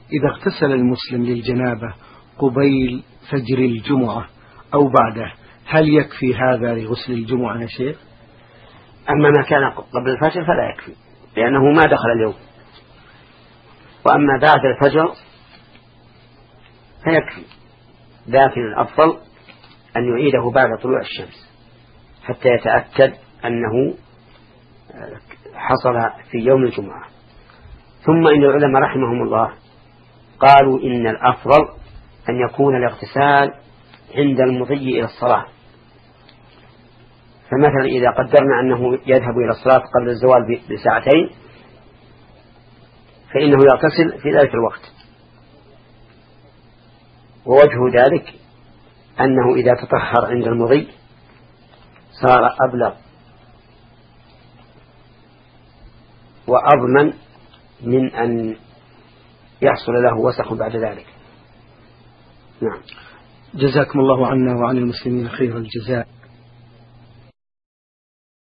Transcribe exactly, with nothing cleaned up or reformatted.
إذا اغتسل المسلم للجنابة قبيل فجر الجمعة أو بعده هل يكفي هذا لغسل الجمعة يا شيخ؟ أما ما كان قبل الفجر فلا يكفي لأنه ما دخل اليوم، وأما بعد الفجر فيكفي، لكن الأفضل أن يعيده بعد طلوع الشمس حتى يتأكد أنه حصل في يوم الجمعة. ثم إن العلماء رحمهم الله قالوا إن الأفضل أن يكون الاغتسال عند المضي إلى الصلاة، فمثلا إذا قدرنا أنه يذهب إلى الصلاة قبل الزوال بساعتين فإنه يغتسل في ذلك الوقت، ووجه ذلك أنه إذا تطهر عند المضي صار أبلغ وأضمن من أن يحصل له وسخ بعد ذلك. نعم. جزاكم الله عنا وعن المسلمين خير الجزاء.